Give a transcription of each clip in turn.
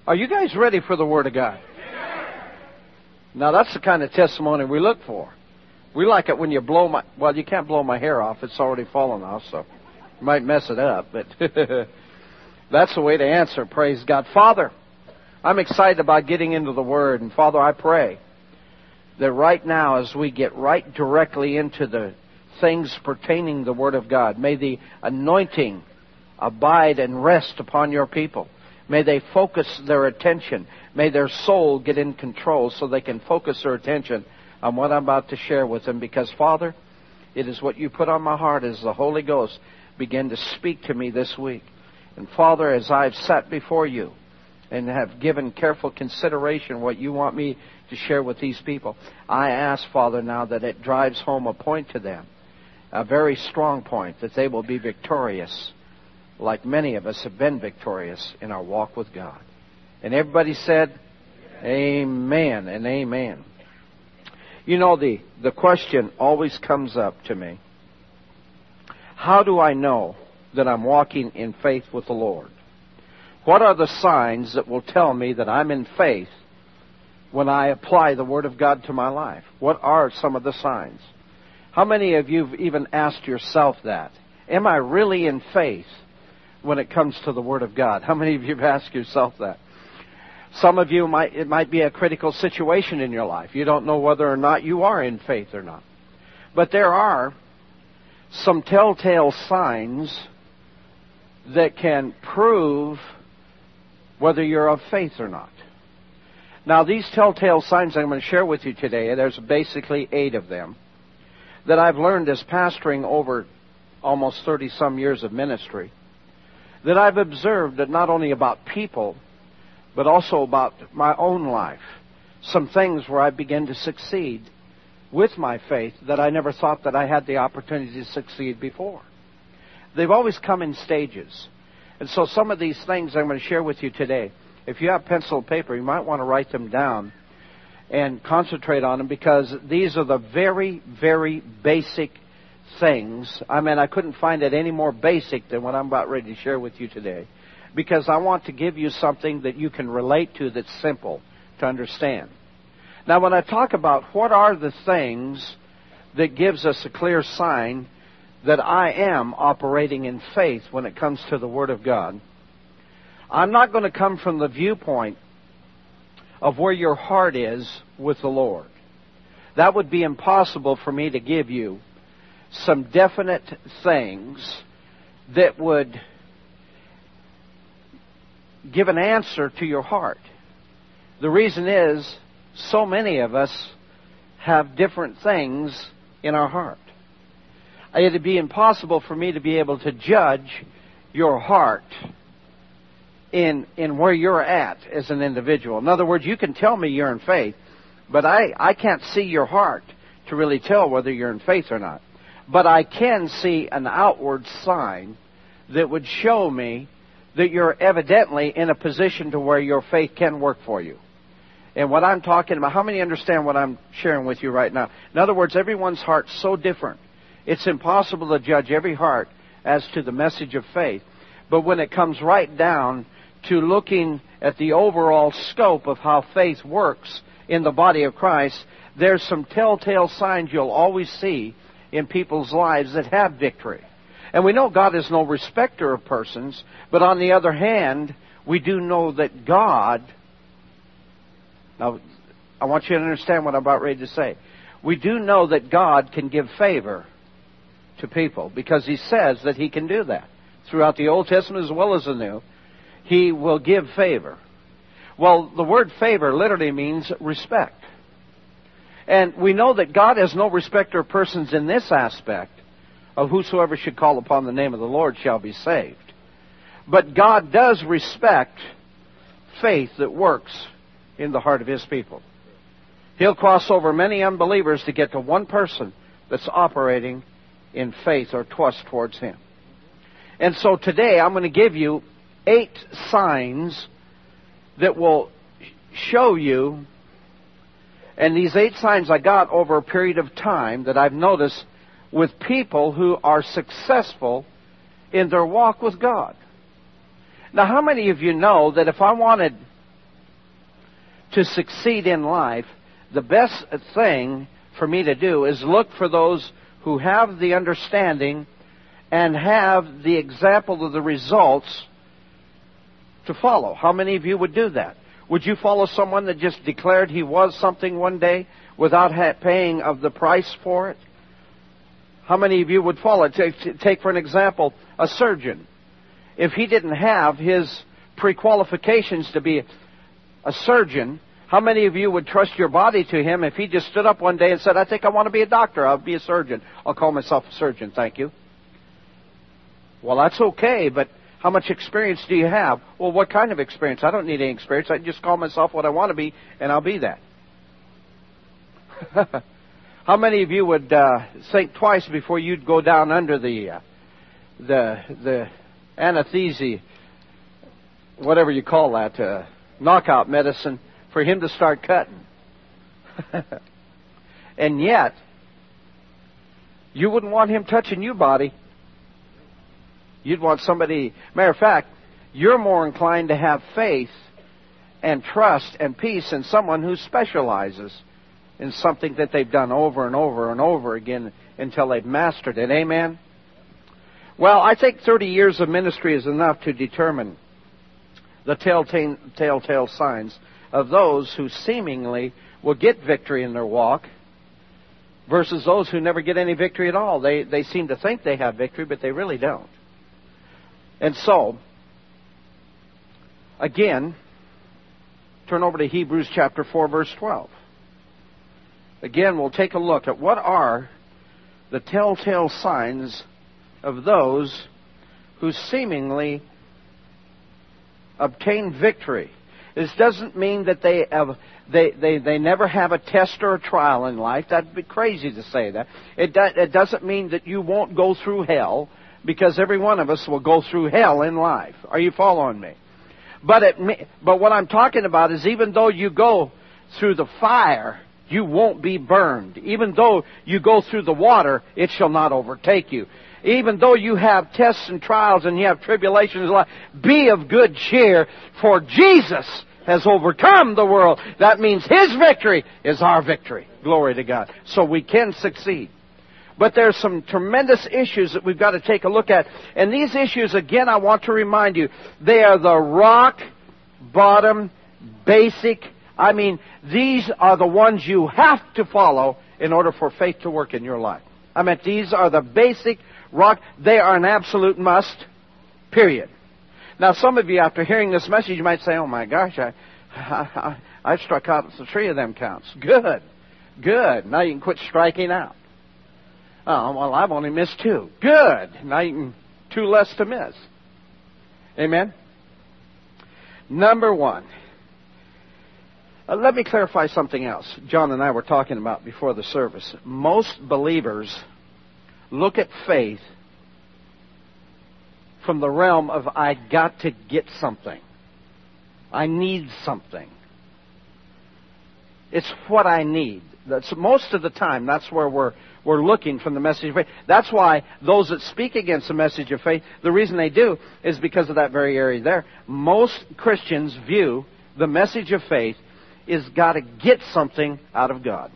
Are you guys ready for the Word of God? Now, that's the kind of testimony we look for. We like it when you blow my... Well, you can't blow my hair off. It's already fallen off, so you might mess it up. But that's the way to answer, praise God. Father, I'm excited about getting into the Word. And, Father, I pray that right now, as we get right directly into the things pertaining to the Word of God, may the anointing abide and rest upon your people. May they focus their attention. May their soul get in control so they can focus their attention on what I'm about to share with them. Because, Father, it is what you put on my heart as the Holy Ghost began to speak to me this week. And, Father, as I've sat before you and have given careful consideration what you want me to share with these people, I ask, Father, now that it drives home a point to them, a very strong point, that they will be victorious, like many of us have been victorious in our walk with God. And everybody said, amen and amen. You know, the question always comes up to me. How do I know that I'm walking in faith with the Lord? What are the signs that will tell me that I'm in faith when I apply the Word of God to my life? What are some of the signs? How many of you have even asked yourself that? Am I really in faith when it comes to the Word of God? How many of you have asked yourself that? Some of you, it might be a critical situation in your life. You don't know whether or not you are in faith or not. But there are some telltale signs that can prove whether you're of faith or not. Now, these telltale signs I'm going to share with you today, there's basically 8 of them, that I've learned as pastoring over almost 30-some years of ministry, that I've observed that not only about people, but also about my own life. Some things where I begin to succeed with my faith that I never thought that I had the opportunity to succeed before. They've always come in stages. And so some of these things I'm going to share with you today, if you have pencil and paper, you might want to write them down and concentrate on them, because these are the very, very basic things. I mean, I couldn't find it any more basic than what I'm about ready to share with you today, because I want to give you something that you can relate to that's simple to understand. Now, when I talk about what are the things that gives us a clear sign that I am operating in faith when it comes to the Word of God, I'm not going to come from the viewpoint of where your heart is with the Lord. That would be impossible for me to give you some definite things that would give an answer to your heart. The reason is, so many of us have different things in our heart. It would be impossible for me to be able to judge your heart in where you're at as an individual. In other words, you can tell me you're in faith, but I can't see your heart to really tell whether you're in faith or not. But I can see an outward sign that would show me that you're evidently in a position to where your faith can work for you. And what I'm talking about, how many understand what I'm sharing with you right now? In other words, everyone's heart's so different. It's impossible to judge every heart as to the message of faith. But when it comes right down to looking at the overall scope of how faith works in the body of Christ, there's some telltale signs you'll always see in people's lives that have victory. And we know God is no respecter of persons, but on the other hand, we do know that God... Now, I want you to understand what I'm about ready to say. We do know that God can give favor to people, because He says that He can do that. Throughout the Old Testament as well as the New, He will give favor. Well, the word favor literally means respect. And we know that God has no respecter of persons in this aspect of whosoever should call upon the name of the Lord shall be saved. But God does respect faith that works in the heart of His people. He'll cross over many unbelievers to get to one person that's operating in faith or trust towards Him. And so today I'm going to give you 8 signs that will show you, and these 8 signs I got over a period of time that I've noticed with people who are successful in their walk with God. Now, how many of you know that if I wanted to succeed in life, the best thing for me to do is look for those who have the understanding and have the example of the results to follow. How many of you would do that? Would you follow someone that just declared he was something one day without paying of the price for it? How many of you would follow it? Take for an example, a surgeon. If he didn't have his pre-qualifications to be a surgeon, how many of you would trust your body to him if he just stood up one day and said, I think I want to be a doctor, I'll be a surgeon. I'll call myself a surgeon, thank you. Well, that's okay, but how much experience do you have? Well, what kind of experience? I don't need any experience. I can just call myself what I want to be, and I'll be that. How many of you would think twice before you'd go down under the anesthesia, whatever you call that, knockout medicine, for him to start cutting? And yet, you wouldn't want him touching your body. You'd want somebody... Matter of fact, you're more inclined to have faith and trust and peace in someone who specializes in something that they've done over and over and over again until they've mastered it. Amen? Well, I think 30 years of ministry is enough to determine the telltale signs of those who seemingly will get victory in their walk versus those who never get any victory at all. They seem to think they have victory, but they really don't. And so, again, turn over to Hebrews chapter 4, verse 12. Again, we'll take a look at what are the telltale signs of those who seemingly obtain victory. This doesn't mean that they never have a test or a trial in life. That'd be crazy to say that. It doesn't mean that you won't go through hell, because every one of us will go through hell in life. Are you following me? But what I'm talking about is even though you go through the fire, you won't be burned. Even though you go through the water, it shall not overtake you. Even though you have tests and trials and you have tribulations, be of good cheer, for Jesus has overcome the world. That means His victory is our victory. Glory to God. So we can succeed. But there's some tremendous issues that we've got to take a look at. And these issues, again, I want to remind you, they are the rock bottom, basic. I mean, these are the ones you have to follow in order for faith to work in your life. I mean, these are the basic rock. They are an absolute must, period. Now, some of you, after hearing this message, you might say, oh my gosh, I struck out 3 of them counts. Good. Good. Now you can quit striking out. Oh, well, I've only missed 2. Good. Now you can 2 less to miss. Amen? Number 1. Let me clarify something else. John and I were talking about before the service. Most believers look at faith from the realm of, I got to get something. I need something. It's what I need. That's most of the time. That's where we're looking from the message of faith. That's why those that speak against the message of faith, the reason they do is because of that very area there. Most Christians view the message of faith is got to get something out of God.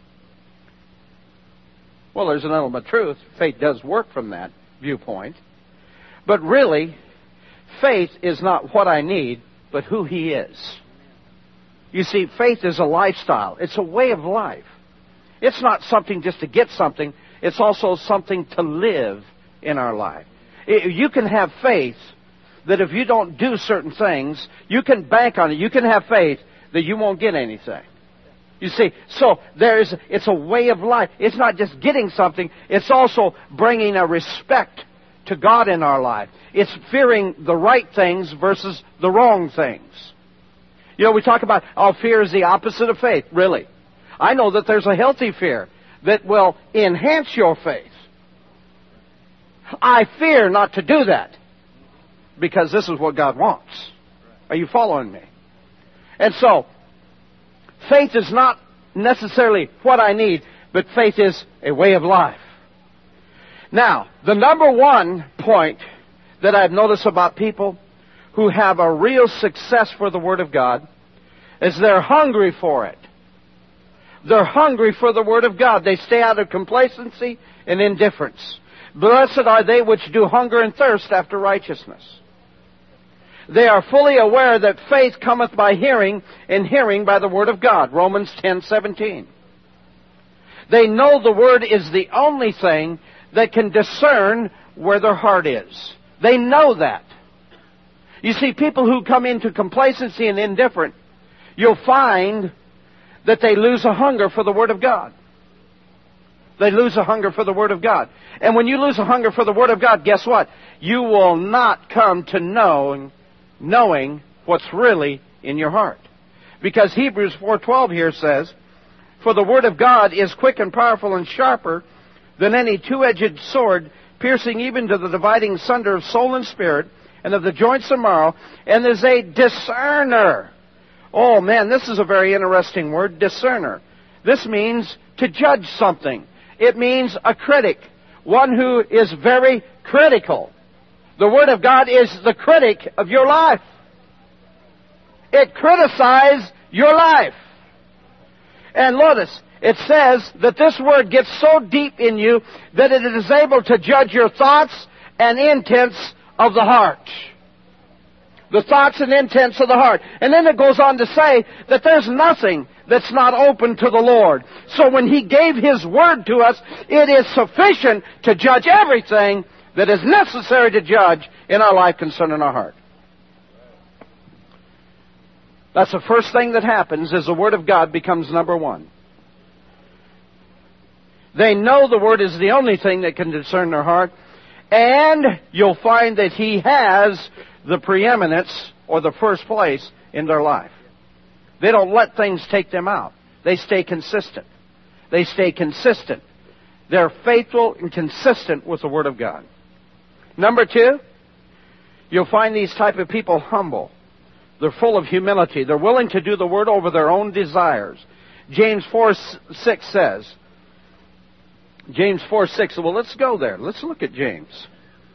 Well, there's an element of truth. Faith does work from that viewpoint. But really, faith is not what I need, but who He is. You see, faith is a lifestyle. It's a way of life. It's not something just to get something. It's also something to live in our life. You can have faith that if you don't do certain things, you can bank on it. You can have faith that you won't get anything. You see, so it's a way of life. It's not just getting something. It's also bringing a respect to God in our life. It's fearing the right things versus the wrong things. You know, we talk about, fear is the opposite of faith. Really. I know that there's a healthy fear that will enhance your faith. I fear not to do that because this is what God wants. Are you following me? And so, faith is not necessarily what I need, but faith is a way of life. Now, the number 1 point that I've noticed about people who have a real success for the Word of God is they're hungry for it. They're hungry for the Word of God. They stay out of complacency and indifference. Blessed are they which do hunger and thirst after righteousness. They are fully aware that faith cometh by hearing, and hearing by the Word of God. Romans 10:17. They know the Word is the only thing that can discern where their heart is. They know that. You see, people who come into complacency and indifference, you'll find that they lose a hunger for the Word of God. They lose a hunger for the Word of God. And when you lose a hunger for the Word of God, guess what? You will not come to knowing what's really in your heart. Because Hebrews 4:12 here says, for the Word of God is quick and powerful and sharper than any two-edged sword, piercing even to the dividing sunder of soul and spirit, and of the joints and marrow, and is a discerner. Oh man, this is a very interesting word, discerner. This means to judge something. It means a critic, one who is very critical. The Word of God is the critic of your life. It criticizes your life. And notice, it says that this Word gets so deep in you that it is able to judge your thoughts and intents of the heart. The thoughts and intents of the heart. And then it goes on to say that there's nothing that's not open to the Lord. So when He gave His Word to us, it is sufficient to judge everything that is necessary to judge in our life concerning our heart. That's the first thing that happens, is the Word of God becomes number one. They know the Word is the only thing that can discern their heart, and you'll find that He has the preeminence or the first place in their life. They don't let things take them out. They stay consistent. They stay consistent. They're faithful and consistent with the Word of God. Number two, you'll find these type of people humble. They're full of humility. They're willing to do the Word over their own desires. James 4:6 says, James 4:6, well, let's go there. Let's look at James.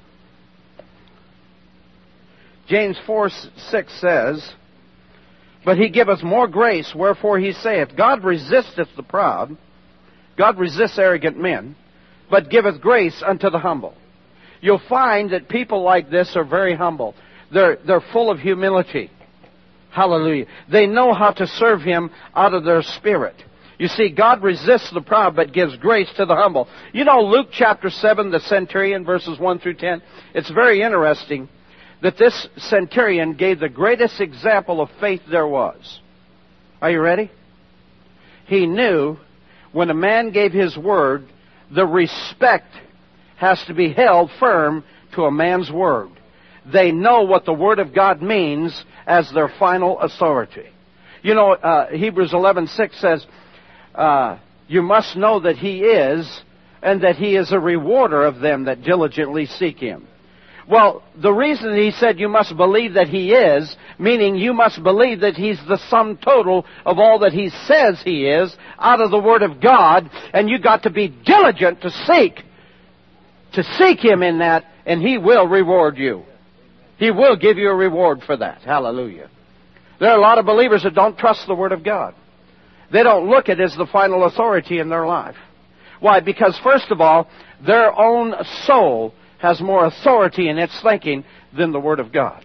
James 4:6 says, but He giveth more grace, wherefore He saith, God resisteth the proud, God resists arrogant men, but giveth grace unto the humble. You'll find that people like this are very humble. They're full of humility. Hallelujah. They know how to serve Him out of their spirit. You see, God resists the proud, but gives grace to the humble. You know, Luke chapter 7, the centurion, verses 1 through 10, it's very interesting that this centurion gave the greatest example of faith there was. Are you ready? He knew when a man gave his word, the respect has to be held firm to a man's word. They know what the Word of God means as their final authority. You know, Hebrews 11:6 says, you must know that He is, and that He is a rewarder of them that diligently seek Him. Well, the reason He said you must believe that He is, meaning you must believe that He's the sum total of all that He says He is, out of the Word of God, and you got to be diligent to seek Him in that, and He will reward you. He will give you a reward for that. Hallelujah. There are a lot of believers that don't trust the Word of God. They don't look at it as the final authority in their life. Why? Because first of all, their own soul has more authority in its thinking than the Word of God.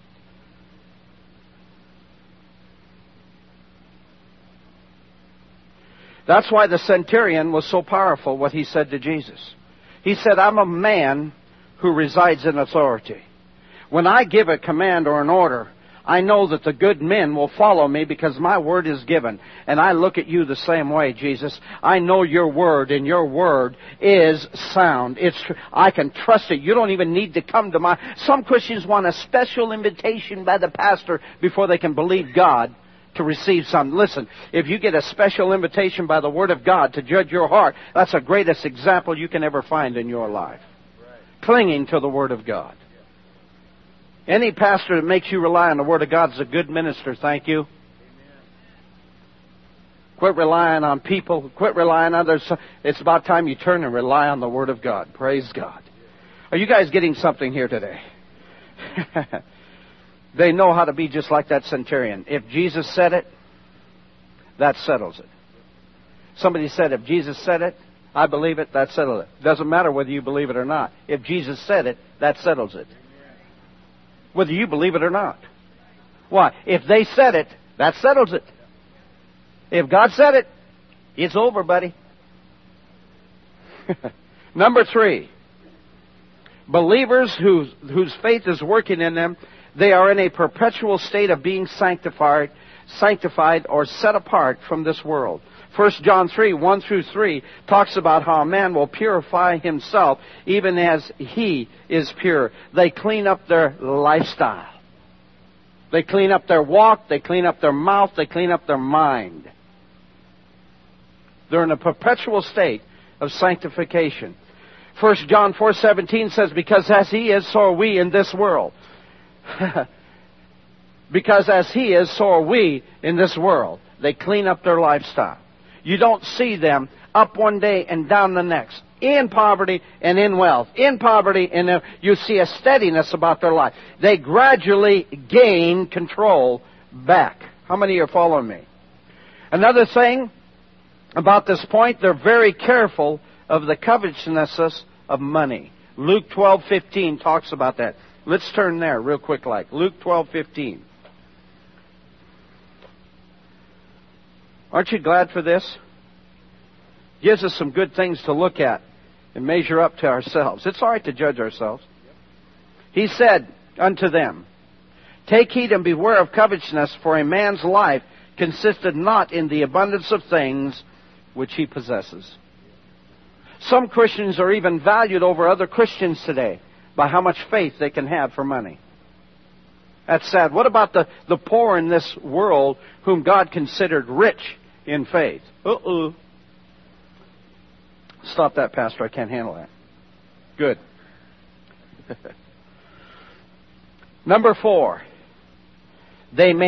That's why the centurion was so powerful, what he said to Jesus. He said, I'm a man who resides in authority. When I give a command or an order, I know that the good men will follow me because my word is given. And I look at you the same way, Jesus. I know your word, and your word is sound. I can trust it. You don't even need to come to my... Some Christians want a special invitation by the pastor before they can believe God to receive something. Listen, if you get a special invitation by the Word of God to judge your heart, that's the greatest example you can ever find in your life. Clinging to the Word of God. Any pastor that makes you rely on the Word of God is a good minister, thank you. Quit relying on people. Quit relying on others. It's about time you turn and rely on the Word of God. Praise God. Are you guys getting something here today? They know how to be just like that centurion. If Jesus said it, that settles it. Somebody said, if Jesus said it, I believe it, that settles it. Doesn't matter whether you believe it or not. If Jesus said it, that settles it. Whether you believe it or not. Why? If they said it, that settles it. If God said it, it's over, buddy. Number 3. Believers whose faith is working in them, they are in a perpetual state of being sanctified or set apart from this world. 1 John 3, 1 through 3 talks about how a man will purify himself even as he is pure. They clean up their lifestyle. They clean up their walk. They clean up their mouth. They clean up their mind. They're in a perpetual state of sanctification. 1 John 4:17 says, because as he is, so are we in this world. Because as he is, so are we in this world. They clean up their lifestyle. You don't see them up one day and down the next. In poverty and in wealth. In poverty and you see a steadiness about their life. They gradually gain control back. How many are following me? Another thing about this point, they're very careful of the covetousness of money. Luke 12:15 talks about that. Let's turn there real quick like. Luke 12:15. Aren't you glad for this? Gives us some good things to look at and measure up to ourselves. It's all right to judge ourselves. He said unto them, take heed and beware of covetousness, for a man's life consisted not in the abundance of things which he possesses. Some Christians are even valued over other Christians today by how much faith they can have for money. That's sad. What about the poor in this world whom God considered rich in faith? Stop that, Pastor. I can't handle that. Good. Number 4. They have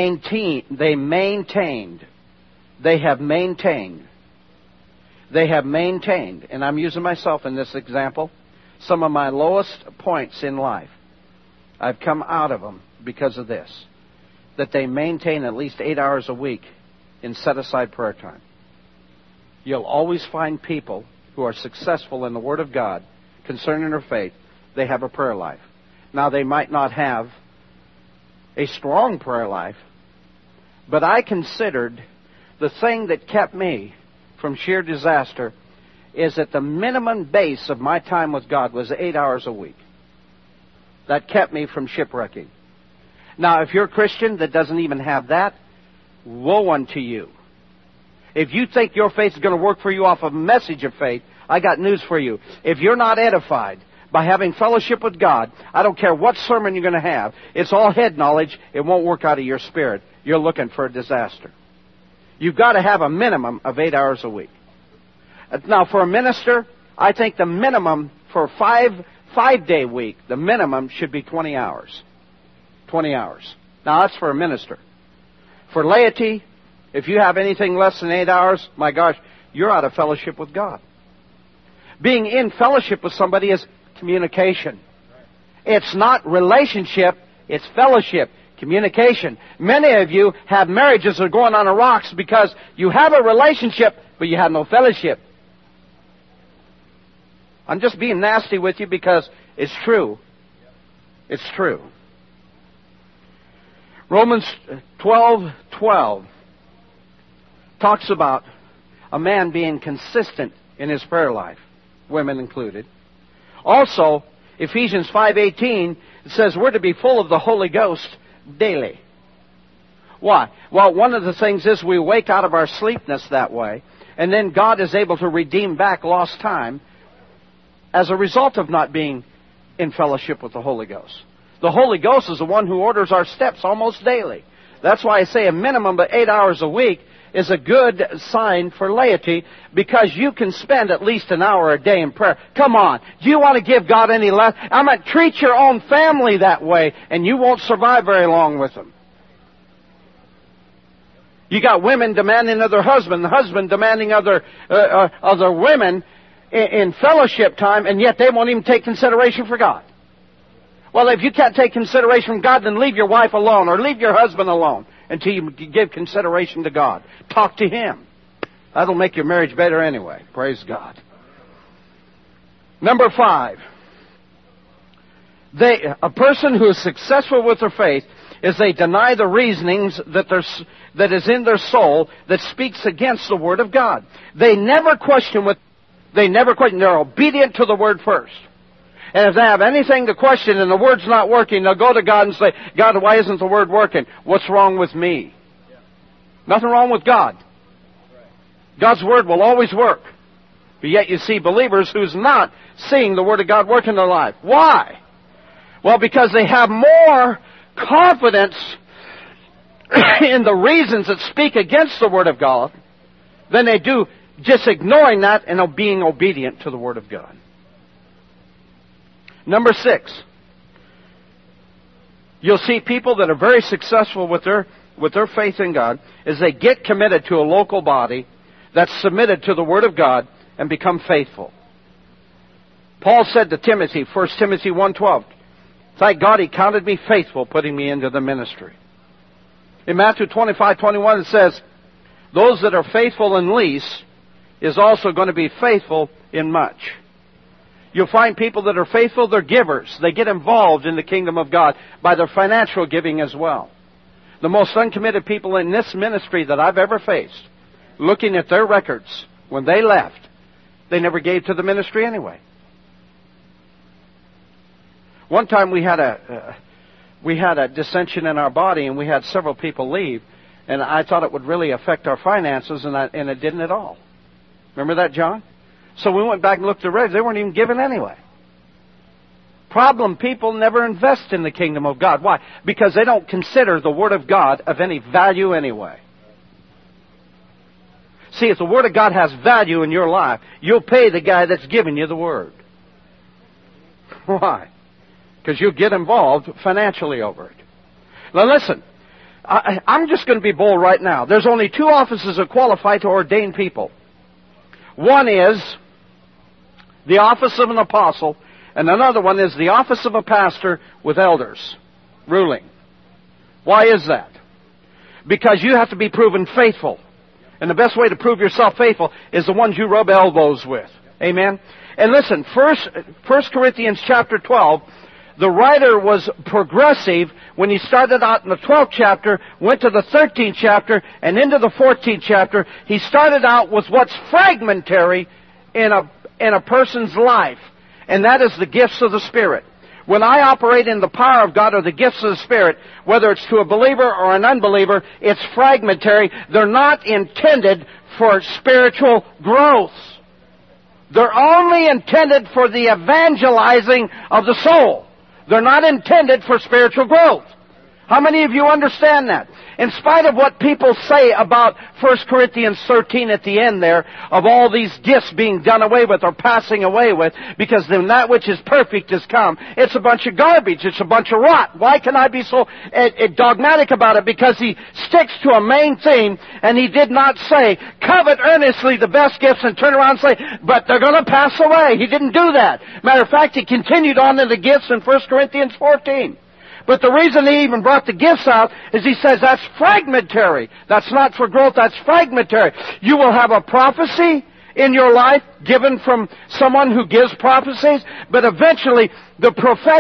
maintained, and I'm using myself in this example, some of my lowest points in life. I've come out of them because of this. That they maintain at least 8 hours a week in set-aside prayer time. You'll always find people who are successful in the Word of God concerning their faith. They have a prayer life. Now, they might not have a strong prayer life, but I considered the thing that kept me from sheer disaster is that the minimum base of my time with God was 8 hours a week. That kept me from shipwrecking. Now, if you're a Christian that doesn't even have that, woe unto you. If you think your faith is going to work for you off of a message of faith, I got news for you. If you're not edified by having fellowship with God, I don't care what sermon you're going to have, it's all head knowledge, it won't work out of your spirit. You're looking for a disaster. You've got to have a minimum of 8 hours a week. Now, for a minister, I think the minimum for a five-day week, the minimum should be 20 hours. 20 hours. Now, that's for a minister. For laity, if you have anything less than 8 hours, my gosh, you're out of fellowship with God. Being in fellowship with somebody is communication. It's not relationship, it's fellowship. Communication. Many of you have marriages that are going on the rocks because you have a relationship, but you have no fellowship. I'm just being nasty with you because it's true. It's true. Romans 12:12 talks about a man being consistent in his prayer life, women included. Also, Ephesians 5:18, it says we're to be full of the Holy Ghost daily. Why? Well, one of the things is we wake out of our sleepness that way, and then God is able to redeem back lost time as a result of not being in fellowship with the Holy Ghost. The Holy Ghost is the one who orders our steps almost daily. That's why I say a minimum of 8 hours a week is a good sign for laity, because you can spend at least an hour a day in prayer. Come on. Do you want to give God any less? I mean, treat your own family that way, and you won't survive very long with them. You got women demanding of their husband, the husband demanding other women in fellowship time, and yet they won't even take consideration for God. Well, if you can't take consideration from God, then leave your wife alone, or leave your husband alone, until you give consideration to God. Talk to Him. That'll make your marriage better anyway. Praise God. Number 5. A person who is successful with their faith is they deny the reasonings that is in their soul that speaks against the Word of God. They never question They're obedient to the Word first. And if they have anything to question and the Word's not working, they'll go to God and say, God, why isn't the Word working? What's wrong with me? Nothing wrong with God. God's Word will always work. But yet you see believers who's not seeing the Word of God work in their life. Why? Well, because they have more confidence in the reasons that speak against the Word of God than they do just ignoring that and being obedient to the Word of God. Number 6. You'll see people that are very successful with their faith in God is they get committed to a local body that's submitted to the Word of God and become faithful. Paul said to Timothy, 1 Timothy 1:12, thank God He counted me faithful, putting me into the ministry. In Matthew 25:21 it says, those that are faithful in least is also going to be faithful in much. You'll find people that are faithful, they're givers. They get involved in the kingdom of God by their financial giving as well. The most uncommitted people in this ministry that I've ever faced, looking at their records, when they left, they never gave to the ministry anyway. One time we had a dissension in our body, and we had several people leave, and I thought it would really affect our finances, and it didn't at all. Remember that, John? So we went back and looked at the records. They weren't even given anyway. Problem, people never invest in the kingdom of God. Why? Because they don't consider the Word of God of any value anyway. See, if the Word of God has value in your life, you'll pay the guy that's giving you the Word. Why? Because you'll get involved financially over it. Now listen, I'm just going to be bold right now. There's only 2 offices that qualify to ordain people. One is the office of an apostle, and another one is the office of a pastor with elders ruling. Why is that? Because you have to be proven faithful. And the best way to prove yourself faithful is the ones you rub elbows with. Amen? And listen, 1 Corinthians chapter 12, the writer was progressive when he started out in the 12th chapter, went to the 13th chapter, and into the 14th chapter. He started out with what's fragmentary in a person's life, and that is the gifts of the Spirit. When I operate in the power of God or the gifts of the Spirit, whether it's to a believer or an unbeliever, it's fragmentary. They're not intended for spiritual growth. They're only intended for the evangelizing of the soul. They're not intended for spiritual growth. How many of you understand that? In spite of what people say about 1 Corinthians 13 at the end there, of all these gifts being done away with or passing away with, because then that which is perfect has come, it's a bunch of garbage, it's a bunch of rot. Why can I be so dogmatic about it? Because he sticks to a main theme, and he did not say, covet earnestly the best gifts and turn around and say, but they're going to pass away. He didn't do that. Matter of fact, he continued on in the gifts in 1 Corinthians 14. But the reason he even brought the gifts out is he says that's fragmentary. That's not for growth, that's fragmentary. You will have a prophecy in your life given from someone who gives prophecies, but eventually that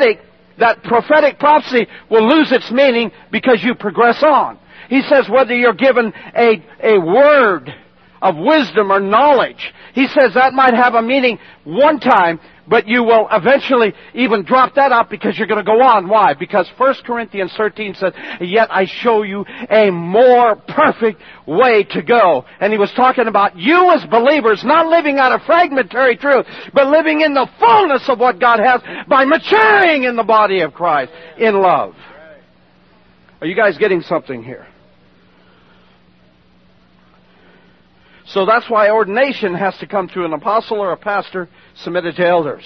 prophetic prophecy will lose its meaning because you progress on. He says whether you're given a word of wisdom or knowledge, he says that might have a meaning one time, but you will eventually even drop that out because you're going to go on. Why? Because 1 Corinthians 13 says, yet I show you a more perfect way to go. And he was talking about you as believers not living out of fragmentary truth, but living in the fullness of what God has by maturing in the body of Christ in love. Are you guys getting something here? So that's why ordination has to come through an apostle or a pastor submitted to elders.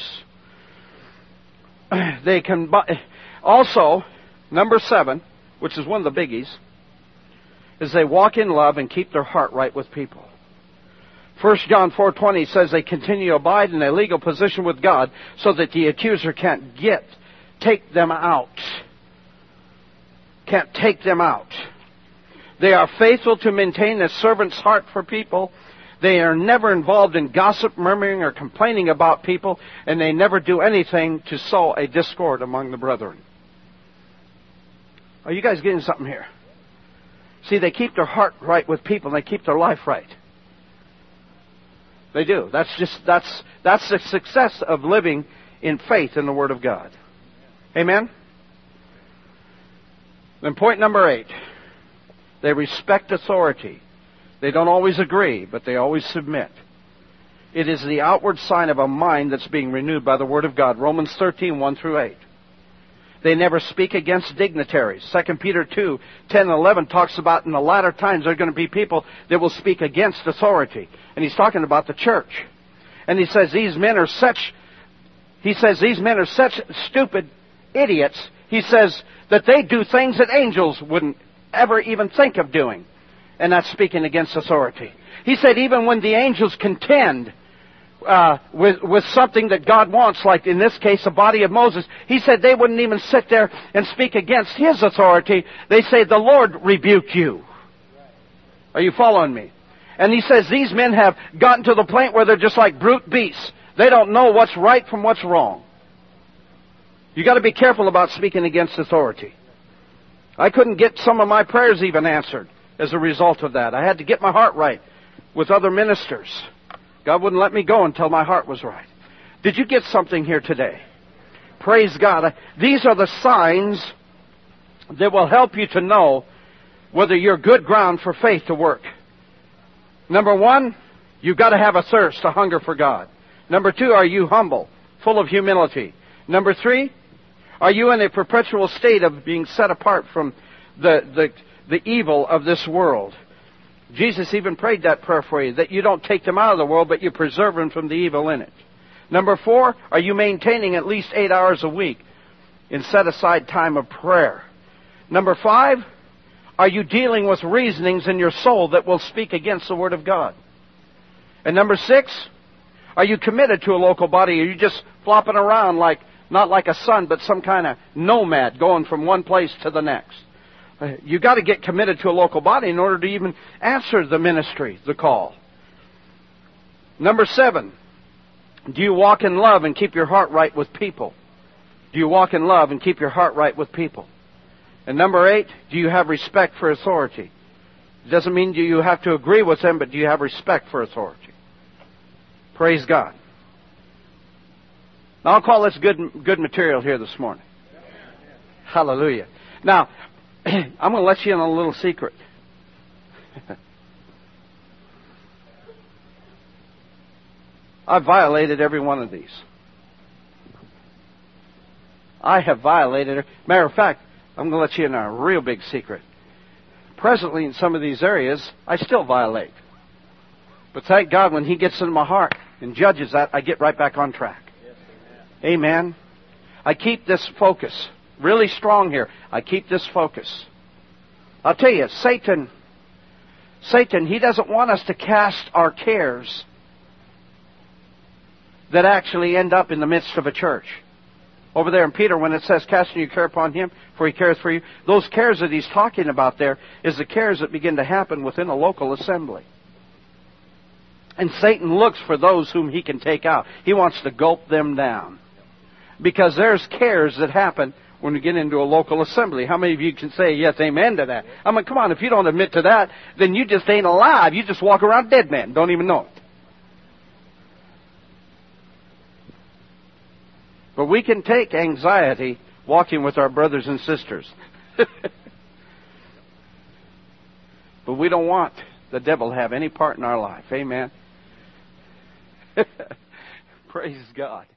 They can also, number 7, which is one of the biggies, is they walk in love and keep their heart right with people. 1 John 4:20 says they continue to abide in a legal position with God so that the accuser can't take them out. Can't take them out. They are faithful to maintain a servant's heart for people. They are never involved in gossip, murmuring, or complaining about people, and they never do anything to sow a discord among the brethren. Are you guys getting something here? See, they keep their heart right with people, and they keep their life right. They do. That's the success of living in faith in the Word of God. Amen? Then point number 8. They respect authority. They don't always agree, but they always submit. It is the outward sign of a mind that's being renewed by the Word of God. Romans 13, 1 through 8. They never speak against dignitaries. 2 Peter 2, 10 and 11 talks about in the latter times there are going to be people that will speak against authority. And he's talking about the church. And he says these men are such stupid idiots. He says that they do things that angels wouldn't ever even think of doing. And that's speaking against authority. He said even when the angels contend with something that God wants, like in this case the body of Moses, he said they wouldn't even sit there and speak against his authority. They say, the Lord rebuke you. Are you following me? And he says these men have gotten to the point where they're just like brute beasts. They don't know what's right from what's wrong. You got to be careful about speaking against authority. I couldn't get some of my prayers even answered as a result of that. I had to get my heart right with other ministers. God wouldn't let me go until my heart was right. Did you get something here today? Praise God. These are the signs that will help you to know whether you're good ground for faith to work. Number 1, you've got to have a thirst, a hunger for God. Number 2, are you humble, full of humility? Number 3, are you in a perpetual state of being set apart from the evil of this world? Jesus even prayed that prayer for you, that you don't take them out of the world, but you preserve them from the evil in it. Number 4, are you maintaining at least 8 hours a week in set-aside time of prayer? Number 5, are you dealing with reasonings in your soul that will speak against the Word of God? And number 6, are you committed to a local body? Are you just flopping around like, not like a son, but some kind of nomad going from one place to the next? You've got to get committed to a local body in order to even answer the ministry, the call. Number 7, do you walk in love and keep your heart right with people? Do you walk in love and keep your heart right with people? And number 8, do you have respect for authority? It doesn't mean you have to agree with them, but do you have respect for authority? Praise God. Now, I'll call this good material here this morning. Hallelujah. Now, I'm going to let you in on a little secret. I've violated every one of these. I have violated. Matter of fact, I'm going to let you in on a real big secret. Presently, in some of these areas, I still violate. But thank God, when He gets into my heart and judges that, I get right back on track. Yes, amen. I keep this focus really strong here. I keep this focus. I'll tell you, Satan, he doesn't want us to cast our cares that actually end up in the midst of a church. Over there in Peter, when it says, casting your care upon Him, for He cares for you, those cares that he's talking about there is the cares that begin to happen within a local assembly. And Satan looks for those whom he can take out. He wants to gulp them down. Because there's cares that happen when we get into a local assembly. How many of you can say yes, amen to that? I mean, come on, if you don't admit to that, then you just ain't alive. You just walk around dead man. Don't even know it. But we can take anxiety walking with our brothers and sisters. But we don't want the devil to have any part in our life. Amen. Praise God.